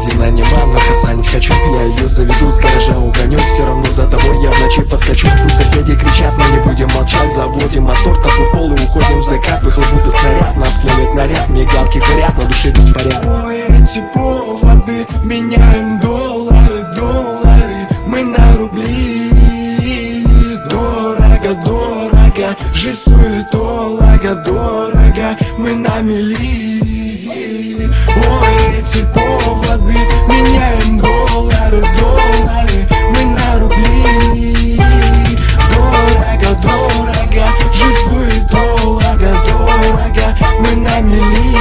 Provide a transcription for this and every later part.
Дина нема, но хасанить хочу. Я ее заведу, с гаража угоню. Все равно за тобой я в ночи подкачу. Пусть соседи кричат, но не будем молчать. Заводим мотор, топу в пол и уходим в закат. Выхлоп будто снаряд, нас ловит наряд. Мигалки горят, на душе беспорядок. Ой, эти поводы меняем доллары, доллары. Мы на рубли. Дорого, дорого, жизнь суетолога, дорого, мы на мели. Ой, эти поводы меняем доллары, доллары. Мы на рубли. Дорого, дорого, жизнь суетолога, дорого, мы на мели.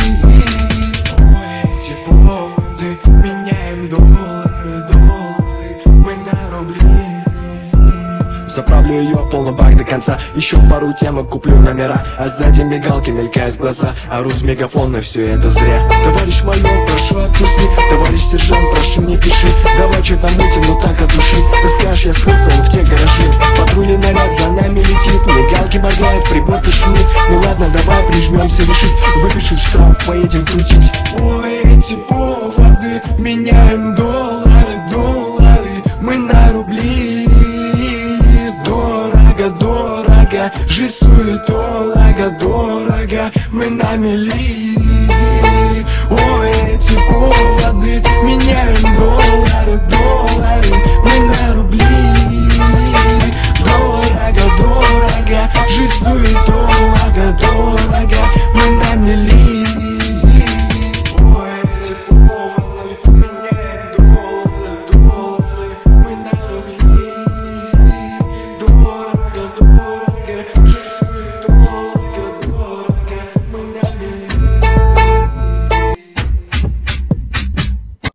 Ой, эти поводы меняем доллары, доллары. Мы на рубли. Заправлю ее полный бак до конца. Еще пару темок, куплю номера. А сзади мигалки мелькают глаза. Орут с мегафона, все это зря. Товарищ майор, прошу отпусти. Товарищ сержант, прошу не пиши. Давай что-то мутим, но так от души. Ты скажешь, я скрылся в те гаражи. Патрульный наряд за нами летит. Мигалки моргают, прибор шумит. Ну ладно, давай прижмемся решить. Выпишет штраф, поедем крутить. Ой, эти поводы меняем доллары, доллары. Мы на рубли. Дорого, дорого, жизнь суетолога, дорого, мы на мели.